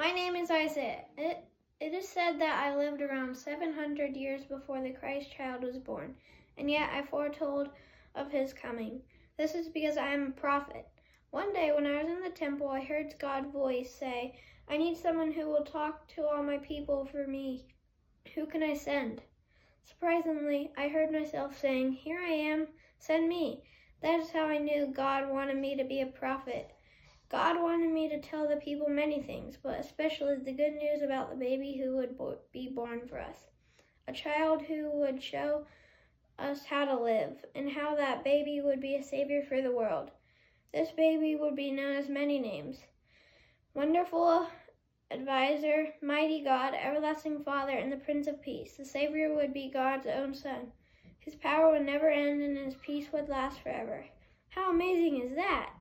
My name is Isaiah. It is said that I lived around 700 years before the Christ child was born, and yet I foretold of his coming. This is because I am a prophet. One day when I was in the temple, I heard God's voice say, "I need someone who will talk to all my people for me. Who can I send?" Surprisingly, I heard myself saying, "Here I am, send me." That is how I knew God wanted me to be a prophet. God wanted me to tell the people many things, but especially the good news about the baby who would be born for us. A child who would show us how to live, and how that baby would be a savior for the world. This baby would be known as many names: Wonderful Advisor, Mighty God, Everlasting Father, and the Prince of Peace. The Savior would be God's own Son. His power would never end, and his peace would last forever. How amazing is that?